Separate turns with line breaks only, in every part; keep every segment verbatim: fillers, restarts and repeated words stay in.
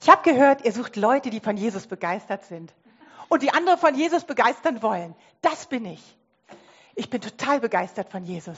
Ich habe gehört, ihr sucht Leute, die von Jesus begeistert sind und die andere von Jesus begeistern wollen. Das bin ich. Ich bin total begeistert von Jesus.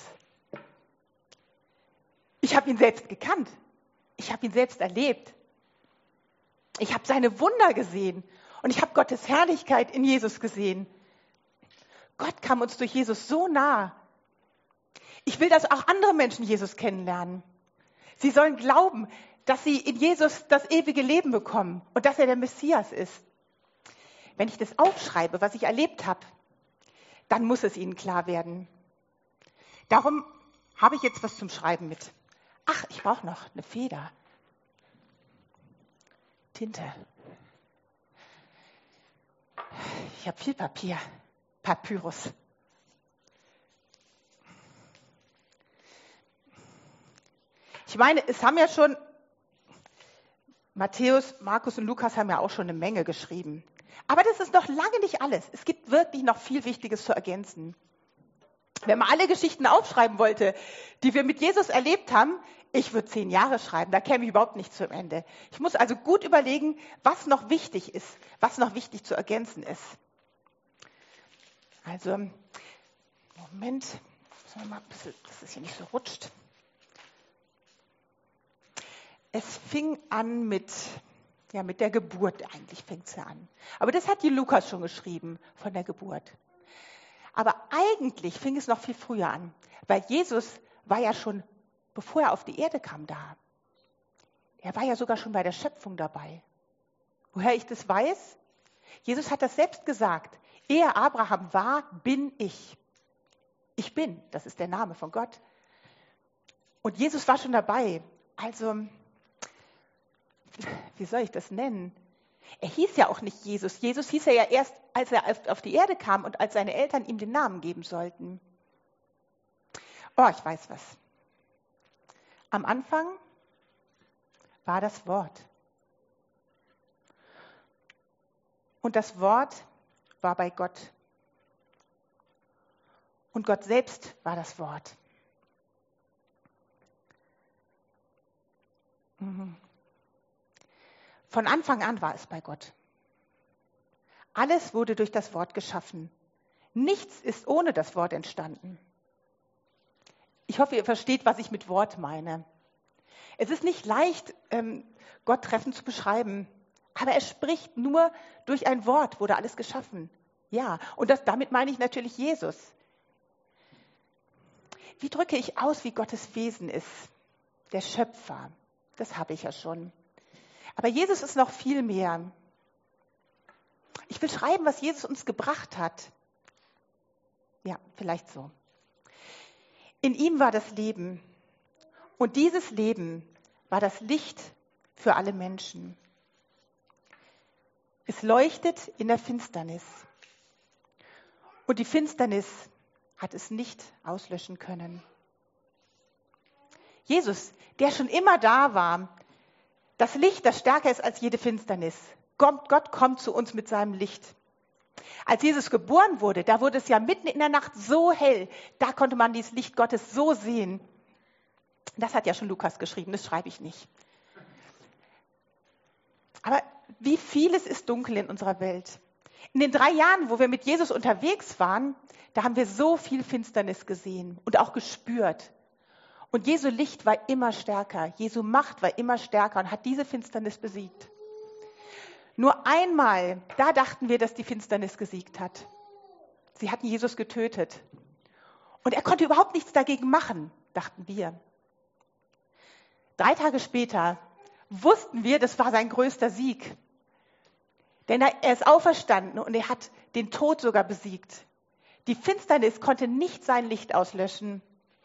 Ich habe ihn selbst gekannt. Ich habe ihn selbst erlebt. Ich habe seine Wunder gesehen und ich habe Gottes Herrlichkeit in Jesus gesehen. Gott kam uns durch Jesus so nah. Ich will, dass auch andere Menschen Jesus kennenlernen. Sie sollen glauben, dass sie in Jesus das ewige Leben bekommen und dass er der Messias ist. Wenn ich das aufschreibe, was ich erlebt habe, dann muss es ihnen klar werden. Darum habe ich jetzt was zum Schreiben mit. Ach, ich brauche noch eine Feder. Tinte. Ich habe viel Papier. Papyrus. Ich meine, es haben ja schon, Matthäus, Markus und Lukas haben ja auch schon eine Menge geschrieben. Aber das ist noch lange nicht alles. Es gibt wirklich noch viel Wichtiges zu ergänzen. Wenn man alle Geschichten aufschreiben wollte, die wir mit Jesus erlebt haben, ich würde zehn Jahre schreiben, da käme ich überhaupt nicht zum Ende. Ich muss also gut überlegen, was noch wichtig ist, was noch wichtig zu ergänzen ist. Also, Moment, müssen wir mal ein bisschen, dass es hier nicht so rutscht. Es fing an mit, ja, mit der Geburt, eigentlich fängt es ja an. Aber das hat die Lukas schon geschrieben, von der Geburt. Aber eigentlich fing es noch viel früher an, weil Jesus war ja schon, bevor er auf die Erde kam, da. Er war ja sogar schon bei der Schöpfung dabei. Woher ich das weiß? Jesus hat das selbst gesagt. Ehe Abraham war, bin ich. Ich bin, das ist der Name von Gott. Und Jesus war schon dabei. Also, wie soll ich das nennen? Er hieß ja auch nicht Jesus. Jesus hieß er ja erst, als er auf die Erde kam und als seine Eltern ihm den Namen geben sollten. Oh, ich weiß was. Am Anfang war das Wort. Und das Wort war bei Gott. Und Gott selbst war das Wort. Mhm. Von Anfang an war es bei Gott. Alles wurde durch das Wort geschaffen. Nichts ist ohne das Wort entstanden. Ich hoffe, ihr versteht, was ich mit Wort meine. Es ist nicht leicht, Gott treffend zu beschreiben, aber er spricht nur durch ein Wort, wurde alles geschaffen. Ja, und das, damit meine ich natürlich Jesus. Wie drücke ich aus, wie Gottes Wesen ist? Der Schöpfer, das habe ich ja schon. Aber Jesus ist noch viel mehr. Ich will schreiben, was Jesus uns gebracht hat. Ja, vielleicht so. In ihm war das Leben. Und dieses Leben war das Licht für alle Menschen. Es leuchtet in der Finsternis. Und die Finsternis hat es nicht auslöschen können. Jesus, der schon immer da war, das Licht, das stärker ist als jede Finsternis. Gott, Gott kommt zu uns mit seinem Licht. Als Jesus geboren wurde, da wurde es ja mitten in der Nacht so hell, da konnte man dieses Licht Gottes so sehen. Das hat ja schon Lukas geschrieben, das schreibe ich nicht. Aber wie vieles ist dunkel in unserer Welt. In den drei Jahren, wo wir mit Jesus unterwegs waren, da haben wir so viel Finsternis gesehen und auch gespürt. Und Jesu Licht war immer stärker, Jesu Macht war immer stärker und hat diese Finsternis besiegt. Nur einmal, da dachten wir, dass die Finsternis gesiegt hat. Sie hatten Jesus getötet. Und er konnte überhaupt nichts dagegen machen, dachten wir. Drei Tage später wussten wir, das war sein größter Sieg. Denn er ist auferstanden und er hat den Tod sogar besiegt. Die Finsternis konnte nicht sein Licht auslöschen.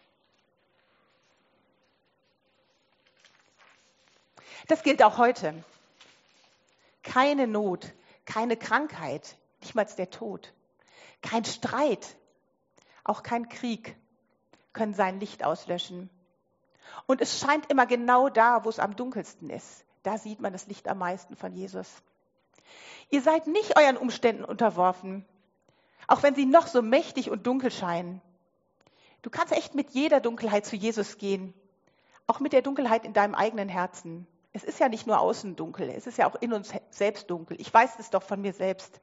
Das gilt auch heute. Keine Not, keine Krankheit, nicht mal der Tod, kein Streit, auch kein Krieg können sein Licht auslöschen. Und es scheint immer genau da, wo es am dunkelsten ist. Da sieht man das Licht am meisten von Jesus. Ihr seid nicht euren Umständen unterworfen, auch wenn sie noch so mächtig und dunkel scheinen. Du kannst echt mit jeder Dunkelheit zu Jesus gehen, auch mit der Dunkelheit in deinem eigenen Herzen. Es ist ja nicht nur außen dunkel, es ist ja auch in uns selbst dunkel. Ich weiß es doch von mir selbst.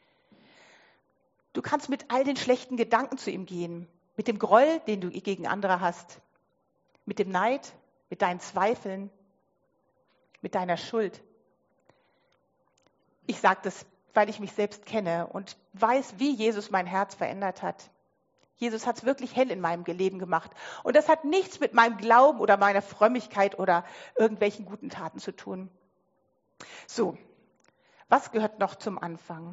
Du kannst mit all den schlechten Gedanken zu ihm gehen, mit dem Groll, den du gegen andere hast, mit dem Neid, mit deinen Zweifeln, mit deiner Schuld. Ich sage das, weil ich mich selbst kenne und weiß, wie Jesus mein Herz verändert hat. Jesus hat es wirklich hell in meinem Leben gemacht. Und das hat nichts mit meinem Glauben oder meiner Frömmigkeit oder irgendwelchen guten Taten zu tun. So, was gehört noch zum Anfang?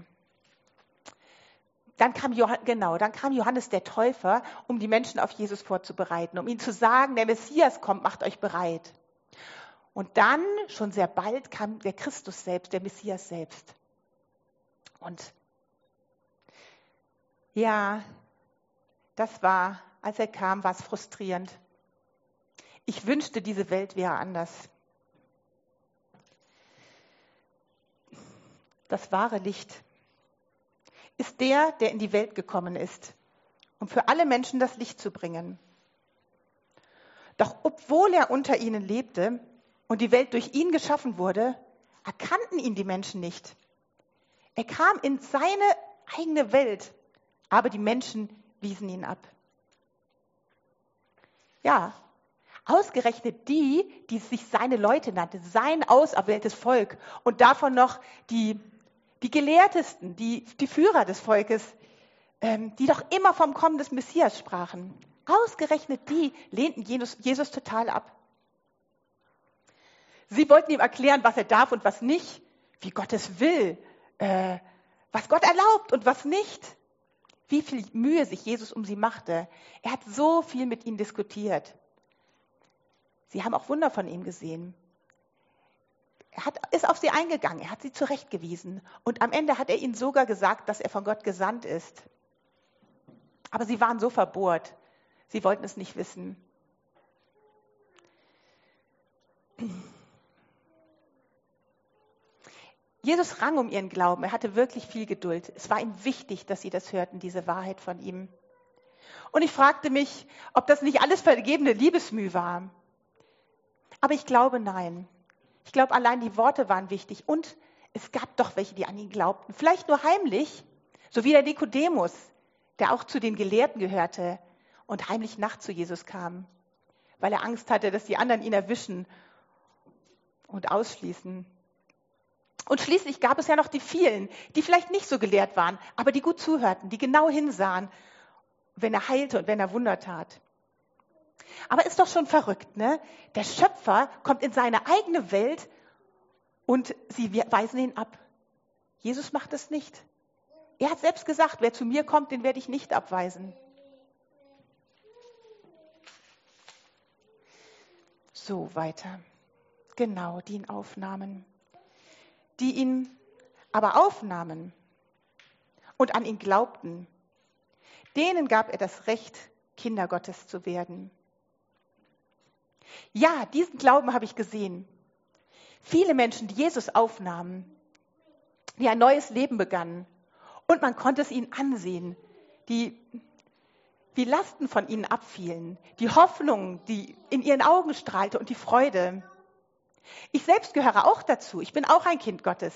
Dann kam, Johann, genau, dann kam Johannes der Täufer, um die Menschen auf Jesus vorzubereiten, um ihnen zu sagen, der Messias kommt, macht euch bereit. Und dann, schon sehr bald, kam der Christus selbst, der Messias selbst. Und ja, das war, als er kam, war es frustrierend. Ich wünschte, diese Welt wäre anders. Das wahre Licht ist der, der in die Welt gekommen ist, um für alle Menschen das Licht zu bringen. Doch obwohl er unter ihnen lebte und die Welt durch ihn geschaffen wurde, erkannten ihn die Menschen nicht. Er kam in seine eigene Welt, aber die Menschen wiesen ihn ab. Ja, ausgerechnet die, die sich seine Leute nannte, sein auserwähltes Volk und davon noch die, die Gelehrtesten, die, die Führer des Volkes, ähm, die doch immer vom Kommen des Messias sprachen. Ausgerechnet die lehnten Jesus, Jesus total ab. Sie wollten ihm erklären, was er darf und was nicht, wie Gott es will, äh, was Gott erlaubt und was nicht. Wie viel Mühe sich Jesus um sie machte. Er hat so viel mit ihnen diskutiert. Sie haben auch Wunder von ihm gesehen. Er hat, ist auf sie eingegangen, er hat sie zurechtgewiesen. Und am Ende hat er ihnen sogar gesagt, dass er von Gott gesandt ist. Aber sie waren so verbohrt. Sie wollten es nicht wissen. Jesus rang um ihren Glauben. Er hatte wirklich viel Geduld. Es war ihm wichtig, dass sie das hörten, diese Wahrheit von ihm. Und ich fragte mich, ob das nicht alles vergebene Liebesmüh war. Aber ich glaube, nein. Ich glaube, allein die Worte waren wichtig. Und es gab doch welche, die an ihn glaubten. Vielleicht nur heimlich, so wie der Nikodemus, der auch zu den Gelehrten gehörte und heimlich nachts zu Jesus kam, weil er Angst hatte, dass die anderen ihn erwischen und ausschließen. Und schließlich gab es ja noch die vielen, die vielleicht nicht so gelehrt waren, aber die gut zuhörten, die genau hinsahen, wenn er heilte und wenn er Wunder tat. Aber ist doch schon verrückt, ne? Der Schöpfer kommt in seine eigene Welt und sie weisen ihn ab. Jesus macht es nicht. Er hat selbst gesagt, wer zu mir kommt, den werde ich nicht abweisen. So, weiter. Genau, die ihn aufnahmen. Die ihn aber aufnahmen und an ihn glaubten, denen gab er das Recht, Kinder Gottes zu werden. Ja, diesen Glauben habe ich gesehen. Viele Menschen, die Jesus aufnahmen, die ein neues Leben begannen. Und man konnte es ihnen ansehen, die, wie Lasten von ihnen abfielen, die Hoffnung, die in ihren Augen strahlte und die Freude. Ich selbst gehöre auch dazu. Ich bin auch ein Kind Gottes.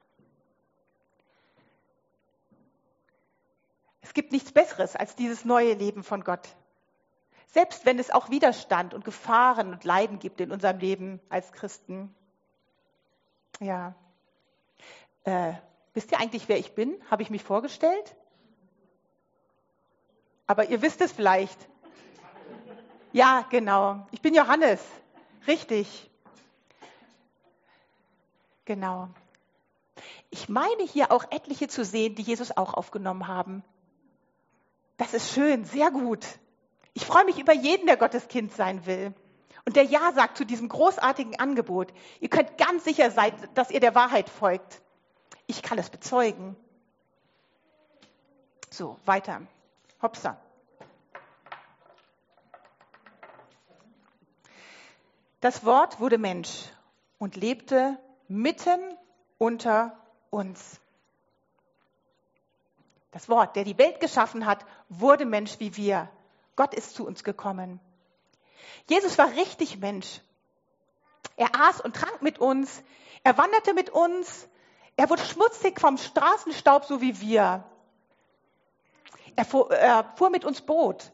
Es gibt nichts Besseres als dieses neue Leben von Gott. Selbst wenn es auch Widerstand und Gefahren und Leiden gibt in unserem Leben als Christen. Ja. Äh, wisst ihr eigentlich, wer ich bin? Habe ich mich vorgestellt? Aber ihr wisst es vielleicht. Ja, genau. Ich bin Johannes. Richtig. Genau. Ich meine hier auch etliche zu sehen, die Jesus auch aufgenommen haben. Das ist schön, sehr gut. Ich freue mich über jeden, der Gottes Kind sein will und der Ja sagt zu diesem großartigen Angebot. Ihr könnt ganz sicher sein, dass ihr der Wahrheit folgt. Ich kann es bezeugen. So, weiter. Hopsa. Das Wort wurde Mensch und lebte mitten unter uns. Das Wort, der die Welt geschaffen hat, wurde Mensch wie wir. Gott ist zu uns gekommen. Jesus war richtig Mensch. Er aß und trank mit uns. Er wanderte mit uns. Er wurde schmutzig vom Straßenstaub, so wie wir. Er fuhr, er fuhr mit uns Boot.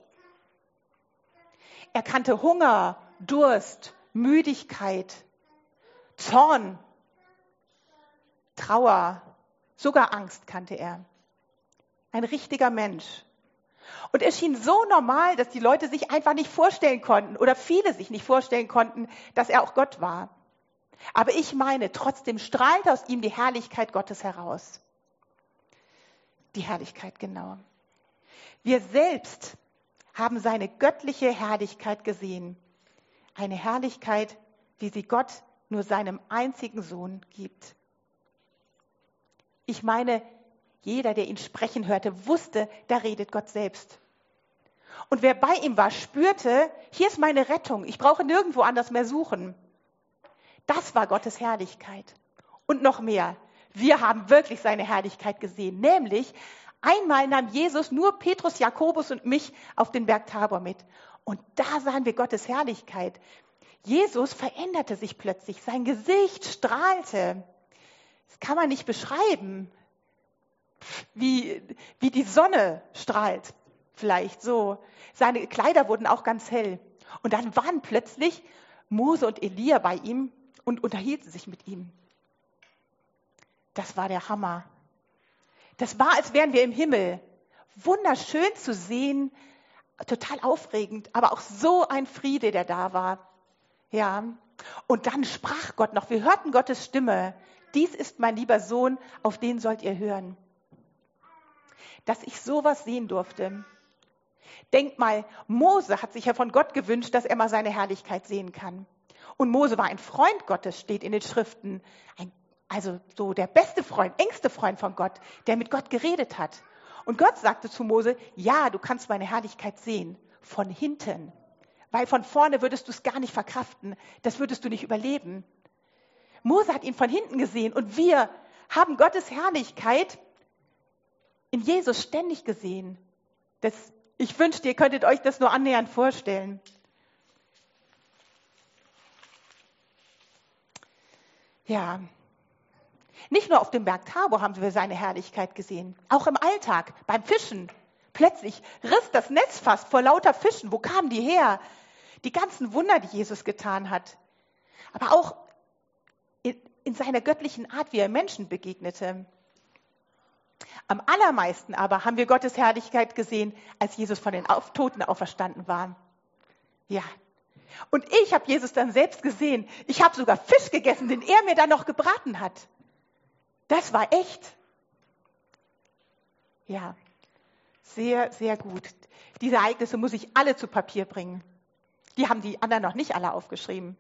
Er kannte Hunger, Durst, Müdigkeit, Zorn, Trauer, sogar Angst kannte er. Ein richtiger Mensch. Und er schien so normal, dass die Leute sich einfach nicht vorstellen konnten oder viele sich nicht vorstellen konnten, dass er auch Gott war. Aber ich meine, trotzdem strahlt aus ihm die Herrlichkeit Gottes heraus. Die Herrlichkeit, genau. Wir selbst haben seine göttliche Herrlichkeit gesehen. Eine Herrlichkeit, wie sie Gott nur seinem einzigen Sohn gibt. Ich meine, jeder, der ihn sprechen hörte, wusste, da redet Gott selbst. Und wer bei ihm war, spürte, hier ist meine Rettung, ich brauche nirgendwo anders mehr suchen. Das war Gottes Herrlichkeit. Und noch mehr, wir haben wirklich seine Herrlichkeit gesehen, nämlich einmal nahm Jesus nur Petrus, Jakobus und mich auf den Berg Tabor mit. Und da sahen wir Gottes Herrlichkeit. Jesus veränderte sich plötzlich, sein Gesicht strahlte. Das kann man nicht beschreiben, wie, wie die Sonne strahlt, vielleicht so. Seine Kleider wurden auch ganz hell. Und dann waren plötzlich Mose und Elia bei ihm und unterhielten sich mit ihm. Das war der Hammer. Das war, als wären wir im Himmel. Wunderschön zu sehen, total aufregend, aber auch so ein Friede, der da war. Ja. Und dann sprach Gott noch, wir hörten Gottes Stimme. Dies ist mein lieber Sohn, auf den sollt ihr hören. Dass ich sowas sehen durfte. Denkt mal, Mose hat sich ja von Gott gewünscht, dass er mal seine Herrlichkeit sehen kann. Und Mose war ein Freund Gottes, steht in den Schriften. Ein, also so der beste Freund, engste Freund von Gott, der mit Gott geredet hat. Und Gott sagte zu Mose, ja, du kannst meine Herrlichkeit sehen, von hinten. Weil von vorne würdest du es gar nicht verkraften, das würdest du nicht überleben. Mose hat ihn von hinten gesehen und wir haben Gottes Herrlichkeit in Jesus ständig gesehen. Das, ich wünschte, ihr könntet euch das nur annähernd vorstellen. Ja, nicht nur auf dem Berg Tabor haben wir seine Herrlichkeit gesehen, auch im Alltag, beim Fischen. Plötzlich riss das Netz fast vor lauter Fischen. Wo kamen die her? Die ganzen Wunder, die Jesus getan hat. Aber auch in, in seiner göttlichen Art, wie er Menschen begegnete. Am allermeisten aber haben wir Gottes Herrlichkeit gesehen, als Jesus von den Toten auferstanden war. Ja. Und ich habe Jesus dann selbst gesehen. Ich habe sogar Fisch gegessen, den er mir dann noch gebraten hat. Das war echt. Ja, sehr, sehr gut. Diese Ereignisse muss ich alle zu Papier bringen. Die haben die anderen noch nicht alle aufgeschrieben.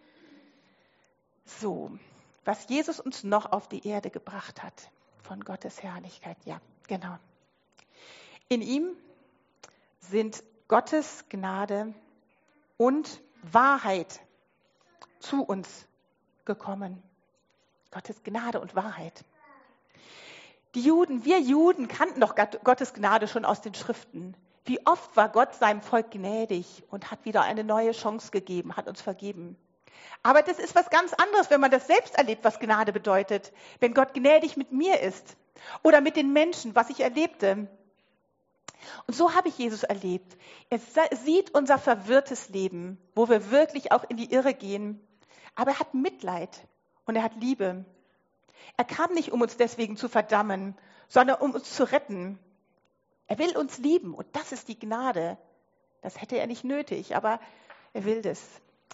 So, was Jesus uns noch auf die Erde gebracht hat, von Gottes Herrlichkeit. Ja, genau. In ihm sind Gottes Gnade und Wahrheit zu uns gekommen. Gottes Gnade und Wahrheit. Die Juden, wir Juden kannten doch Gottes Gnade schon aus den Schriften. Wie oft war Gott seinem Volk gnädig und hat wieder eine neue Chance gegeben, hat uns vergeben. Aber das ist was ganz anderes, wenn man das selbst erlebt, was Gnade bedeutet. Wenn Gott gnädig mit mir ist oder mit den Menschen, was ich erlebte. Und so habe ich Jesus erlebt. Er sieht unser verwirrtes Leben, wo wir wirklich auch in die Irre gehen. Aber er hat Mitleid und er hat Liebe. Er kam nicht, um uns deswegen zu verdammen, sondern um uns zu retten. Er will uns lieben und das ist die Gnade. Das hätte er nicht nötig, aber er will das.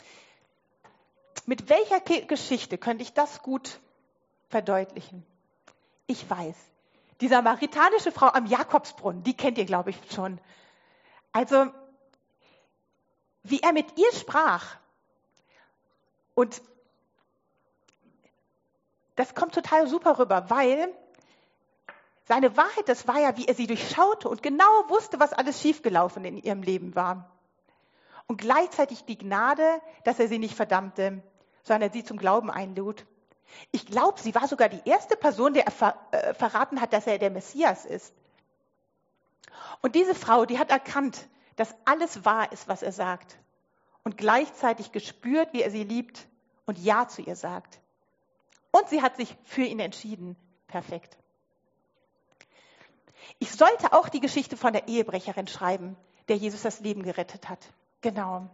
Mit welcher Geschichte könnte ich das gut verdeutlichen? Ich weiß, die samaritanische Frau am Jakobsbrunnen, die kennt ihr, glaube ich, schon. Also, wie er mit ihr sprach. Und das kommt total super rüber, weil seine Wahrheit, das war ja, wie er sie durchschaute und genau wusste, was alles schiefgelaufen in ihrem Leben war. Und gleichzeitig die Gnade, dass er sie nicht verdammte, sondern sie zum Glauben einlud. Ich glaube, sie war sogar die erste Person, der er ver, äh, verraten hat, dass er der Messias ist. Und diese Frau, die hat erkannt, dass alles wahr ist, was er sagt. Und gleichzeitig gespürt, wie er sie liebt und Ja zu ihr sagt. Und sie hat sich für ihn entschieden. Perfekt. Ich sollte auch die Geschichte von der Ehebrecherin schreiben, der Jesus das Leben gerettet hat. Genau.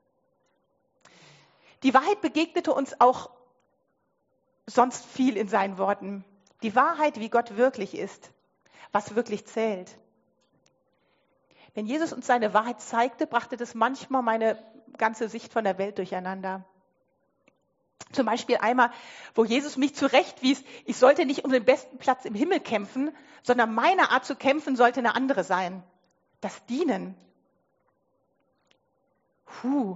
Die Wahrheit begegnete uns auch sonst viel in seinen Worten. Die Wahrheit, wie Gott wirklich ist, was wirklich zählt. Wenn Jesus uns seine Wahrheit zeigte, brachte das manchmal meine ganze Sicht von der Welt durcheinander. Zum Beispiel einmal, wo Jesus mich zurechtwies, ich sollte nicht um den besten Platz im Himmel kämpfen, sondern meine Art zu kämpfen sollte eine andere sein. Das Dienen. Puh.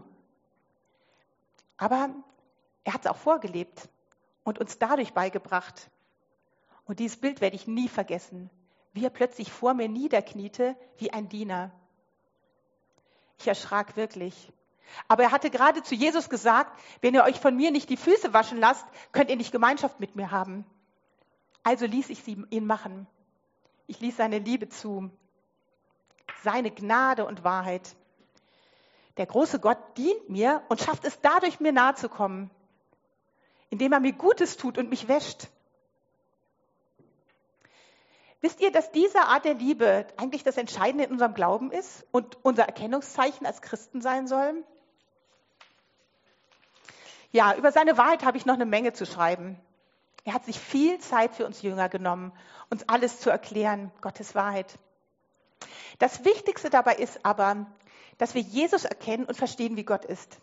Aber er hat es auch vorgelebt und uns dadurch beigebracht. Und dieses Bild werde ich nie vergessen, wie er plötzlich vor mir niederkniete wie ein Diener. Ich erschrak wirklich. Aber er hatte gerade zu Jesus gesagt, wenn ihr euch von mir nicht die Füße waschen lasst, könnt ihr nicht Gemeinschaft mit mir haben. Also ließ ich sie ihn machen. Ich ließ seine Liebe zu, seine Gnade und Wahrheit. Der große Gott dient mir und schafft es dadurch, mir nahe zu kommen, indem er mir Gutes tut und mich wäscht. Wisst ihr, dass diese Art der Liebe eigentlich das Entscheidende in unserem Glauben ist und unser Erkennungszeichen als Christen sein soll? Ja, über seine Wahrheit habe ich noch eine Menge zu schreiben. Er hat sich viel Zeit für uns Jünger genommen, uns alles zu erklären, Gottes Wahrheit. Das Wichtigste dabei ist aber, dass wir Jesus erkennen und verstehen, wie Gott ist.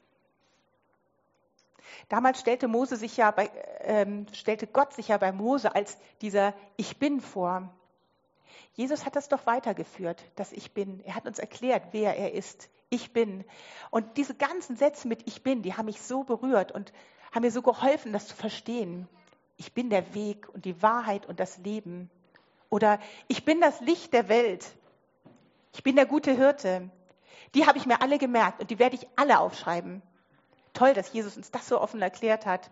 Damals stellte, Mose sich ja bei, ähm, stellte Gott sich ja bei Mose als dieser Ich Bin vor. Jesus hat das doch weitergeführt, das Ich Bin. Er hat uns erklärt, wer er ist. Ich bin. Und diese ganzen Sätze mit Ich Bin, die haben mich so berührt und haben mir so geholfen, das zu verstehen. Ich bin der Weg und die Wahrheit und das Leben. Oder ich bin das Licht der Welt. Ich bin der gute Hirte. Die habe ich mir alle gemerkt und die werde ich alle aufschreiben. Toll, dass Jesus uns das so offen erklärt hat.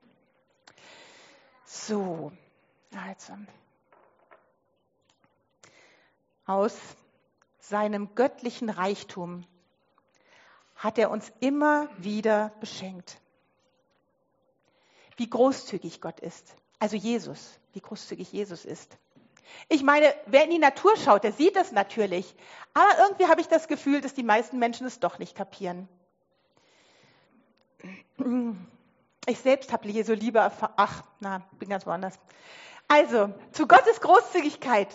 So, also. Aus seinem göttlichen Reichtum hat er uns immer wieder beschenkt. Wie großzügig Gott ist. Also Jesus, wie großzügig Jesus ist. Ich meine, wer in die Natur schaut, der sieht das natürlich. Aber irgendwie habe ich das Gefühl, dass die meisten Menschen es doch nicht kapieren. Ich selbst habe Jesu Liebe erfahren. Ach, na, bin ganz woanders. Also, zu Gottes Großzügigkeit.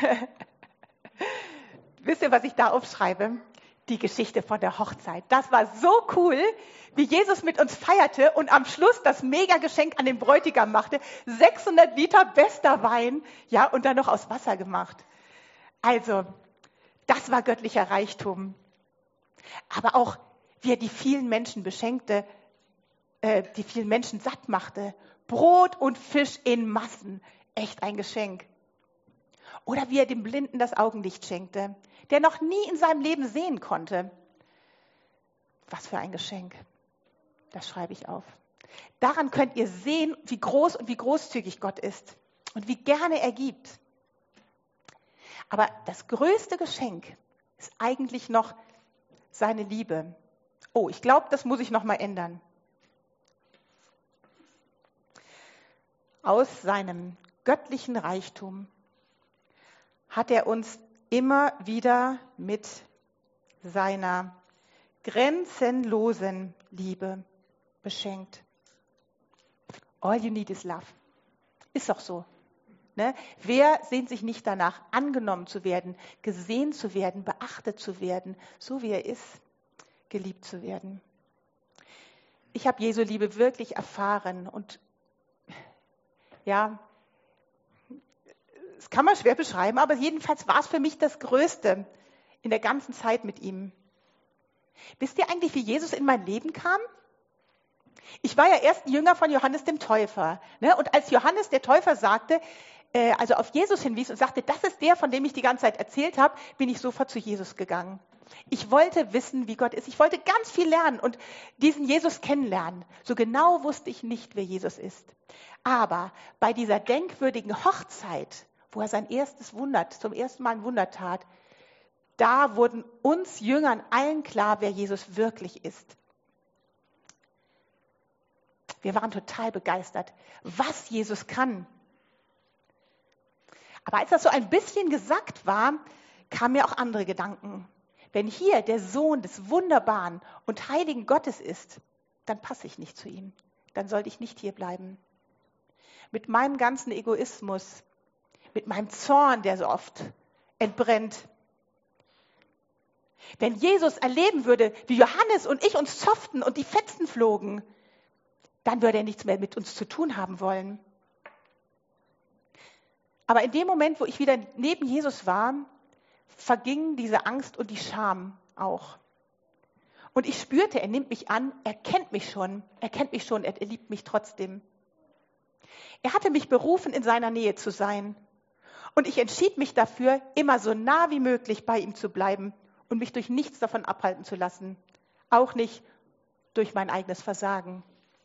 Wisst ihr, was ich da aufschreibe? Die Geschichte von der Hochzeit. Das war so cool, wie Jesus mit uns feierte und am Schluss das Mega-Geschenk an den Bräutigam machte. sechshundert Liter bester Wein, ja, und dann noch aus Wasser gemacht. Also, das war göttlicher Reichtum. Aber auch, wie er die vielen Menschen beschenkte, äh, die vielen Menschen satt machte. Brot und Fisch in Massen. Echt ein Geschenk. Oder wie er dem Blinden das Augenlicht schenkte, der noch nie in seinem Leben sehen konnte. Was für ein Geschenk. Das schreibe ich auf. Daran könnt ihr sehen, wie groß und wie großzügig Gott ist und wie gerne er gibt. Aber das größte Geschenk ist eigentlich noch seine Liebe. Oh, ich glaube, das muss ich noch mal ändern. Aus seinem göttlichen Reichtum hat er uns immer wieder mit seiner grenzenlosen Liebe beschenkt. All you need is love. Ist doch so. Ne? Wer sehnt sich nicht danach, angenommen zu werden, gesehen zu werden, beachtet zu werden, so wie er ist, geliebt zu werden? Ich habe Jesu Liebe wirklich erfahren und ja, das kann man schwer beschreiben, aber jedenfalls war es für mich das Größte in der ganzen Zeit mit ihm. Wisst ihr eigentlich, wie Jesus in mein Leben kam? Ich war ja erst ein Jünger von Johannes dem Täufer. Ne? Und als Johannes der Täufer sagte, äh, also auf Jesus hinwies und sagte, das ist der, von dem ich die ganze Zeit erzählt habe, bin ich sofort zu Jesus gegangen. Ich wollte wissen, wie Gott ist. Ich wollte ganz viel lernen und diesen Jesus kennenlernen. So genau wusste ich nicht, wer Jesus ist. Aber bei dieser denkwürdigen Hochzeit, wo er sein erstes Wunder, zum ersten Mal ein Wunder tat, da wurden uns Jüngern allen klar, wer Jesus wirklich ist. Wir waren total begeistert, was Jesus kann. Aber als das so ein bisschen gesagt war, kamen mir auch andere Gedanken. Wenn hier der Sohn des wunderbaren und heiligen Gottes ist, dann passe ich nicht zu ihm. Dann sollte ich nicht hier bleiben. Mit meinem ganzen Egoismus, mit meinem Zorn, der so oft entbrennt. Wenn Jesus erleben würde, wie Johannes und ich uns zofften und die Fetzen flogen, dann würde er nichts mehr mit uns zu tun haben wollen. Aber in dem Moment, wo ich wieder neben Jesus war, verging diese Angst und die Scham auch. Und ich spürte, er nimmt mich an, er kennt mich schon, er kennt mich schon, er liebt mich trotzdem. Er hatte mich berufen, in seiner Nähe zu sein. Und ich entschied mich dafür, immer so nah wie möglich bei ihm zu bleiben und mich durch nichts davon abhalten zu lassen. Auch nicht durch mein eigenes Versagen.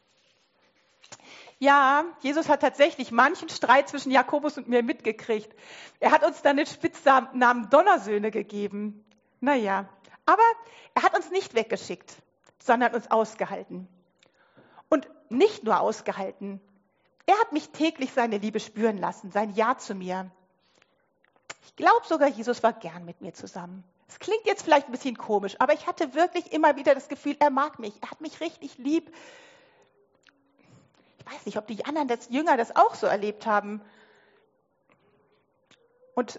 Ja, Jesus hat tatsächlich manchen Streit zwischen Jakobus und mir mitgekriegt. Er hat uns dann den Spitznamen Donnersöhne gegeben. Naja, aber er hat uns nicht weggeschickt, sondern uns ausgehalten. Und nicht nur ausgehalten. Er hat mich täglich seine Liebe spüren lassen, sein Ja zu mir. Ich glaube sogar, Jesus war gern mit mir zusammen. Es klingt jetzt vielleicht ein bisschen komisch, aber ich hatte wirklich immer wieder das Gefühl, er mag mich, er hat mich richtig lieb. Ich weiß nicht, ob die anderen das, Jünger das auch so erlebt haben. Und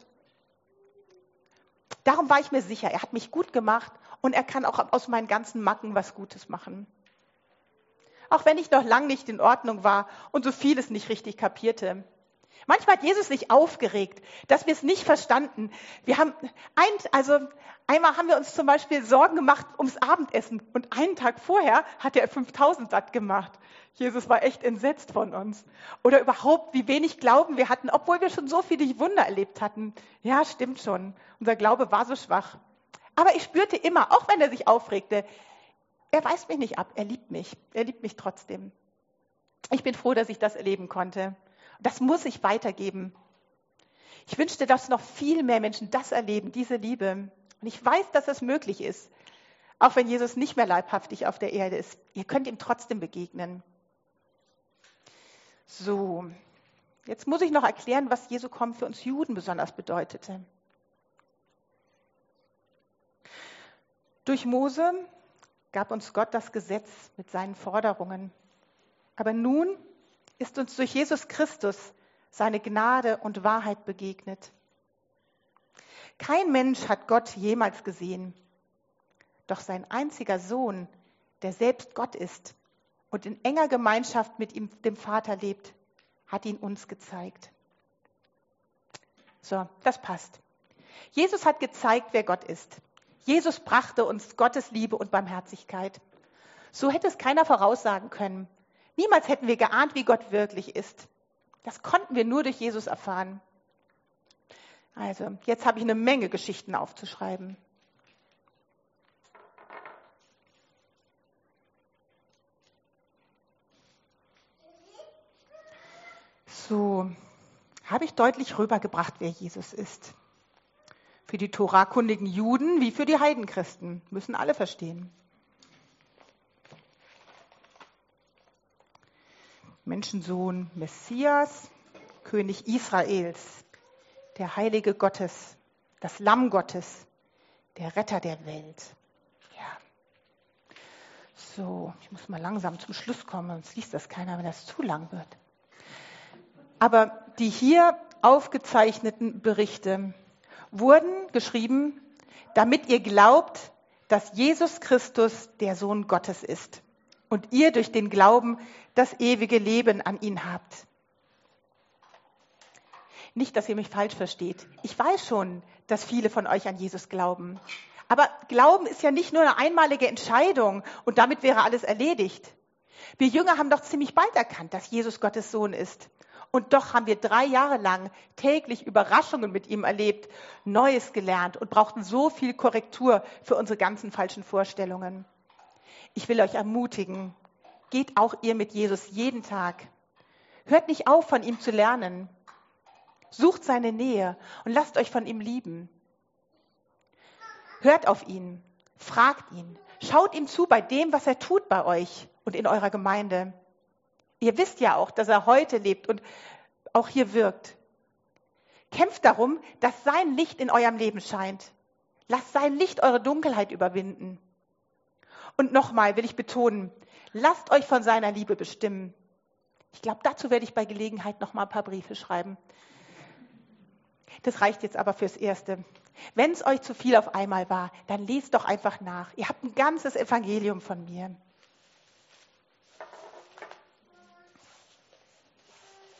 darum war ich mir sicher, er hat mich gut gemacht und er kann auch aus meinen ganzen Macken was Gutes machen. Auch wenn ich noch lang nicht in Ordnung war und so vieles nicht richtig kapierte. Manchmal hat Jesus sich aufgeregt, dass wir es nicht verstanden. Wir haben ein, also einmal haben wir uns zum Beispiel Sorgen gemacht ums Abendessen und einen Tag vorher hat er fünftausend satt gemacht. Jesus war echt entsetzt von uns. Oder überhaupt, wie wenig Glauben wir hatten, obwohl wir schon so viele Wunder erlebt hatten. Ja, stimmt schon. Unser Glaube war so schwach. Aber ich spürte immer, auch wenn er sich aufregte, er weist mich nicht ab, er liebt mich. Er liebt mich trotzdem. Ich bin froh, dass ich das erleben konnte. Das muss ich weitergeben. Ich wünschte, dass noch viel mehr Menschen das erleben, diese Liebe. Und ich weiß, dass es möglich ist. Auch wenn Jesus nicht mehr leibhaftig auf der Erde ist. Ihr könnt ihm trotzdem begegnen. So, jetzt muss ich noch erklären, was Jesu Kommen für uns Juden besonders bedeutete. Durch Mose gab uns Gott das Gesetz mit seinen Forderungen. Aber nun ist uns durch Jesus Christus seine Gnade und Wahrheit begegnet. Kein Mensch hat Gott jemals gesehen. Doch sein einziger Sohn, der selbst Gott ist und in enger Gemeinschaft mit ihm, dem Vater lebt, hat ihn uns gezeigt. So, das passt. Jesus hat gezeigt, wer Gott ist. Jesus brachte uns Gottes Liebe und Barmherzigkeit. So hätte es keiner voraussagen können. Niemals hätten wir geahnt, wie Gott wirklich ist. Das konnten wir nur durch Jesus erfahren. Also, jetzt habe ich eine Menge Geschichten aufzuschreiben. So, habe ich deutlich rübergebracht, wer Jesus ist. Für die Torakundigen Juden wie für die Heidenchristen. Müssen alle verstehen. Menschensohn Messias, König Israels, der Heilige Gottes, das Lamm Gottes, der Retter der Welt. Ja. So, ich muss mal langsam zum Schluss kommen, sonst liest das keiner, wenn das zu lang wird. Aber die hier aufgezeichneten Berichte wurden geschrieben, damit ihr glaubt, dass Jesus Christus der Sohn Gottes ist und ihr durch den Glauben das ewige Leben an ihn habt. Nicht, dass ihr mich falsch versteht. Ich weiß schon, dass viele von euch an Jesus glauben. Aber Glauben ist ja nicht nur eine einmalige Entscheidung und damit wäre alles erledigt. Wir Jünger haben doch ziemlich bald erkannt, dass Jesus Gottes Sohn ist. Und doch haben wir drei Jahre lang täglich Überraschungen mit ihm erlebt, Neues gelernt und brauchten so viel Korrektur für unsere ganzen falschen Vorstellungen. Ich will euch ermutigen, geht auch ihr mit Jesus jeden Tag. Hört nicht auf, von ihm zu lernen. Sucht seine Nähe und lasst euch von ihm lieben. Hört auf ihn, fragt ihn, schaut ihm zu bei dem, was er tut bei euch und in eurer Gemeinde. Ihr wisst ja auch, dass er heute lebt und auch hier wirkt. Kämpft darum, dass sein Licht in eurem Leben scheint. Lasst sein Licht eure Dunkelheit überwinden. Und nochmal will ich betonen, lasst euch von seiner Liebe bestimmen. Ich glaube, dazu werde ich bei Gelegenheit noch mal ein paar Briefe schreiben. Das reicht jetzt aber fürs Erste. Wenn es euch zu viel auf einmal war, dann lest doch einfach nach. Ihr habt ein ganzes Evangelium von mir.